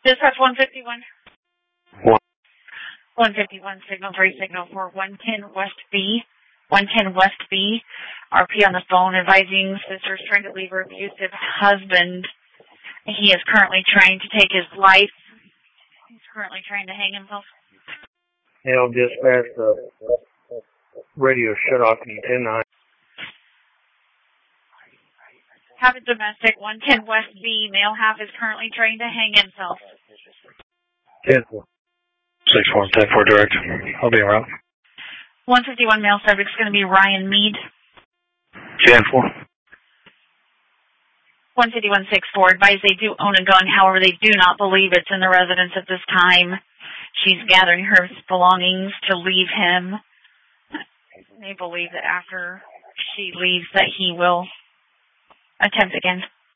Dispatch 151. One. 151, signal 3, signal 4, 110 West B. 110 West B. RP on the phone advising sister's trying to leave her abusive husband. He is currently trying to take his life. He's currently trying to hang himself. Hail dispatch, the radio shut off in 10-9. Half is domestic, 110 West B. Male half is currently trying to hang himself. 10-4. 6-1, 10-4 direct. I'll be around. 151 male subject is going to be Ryan Mead. 10-4. 151-6-4. Advise they do own a gun, however, they do not believe it's in the residence at this time. She's gathering her belongings to leave him. They believe that after she leaves that he will attempt again.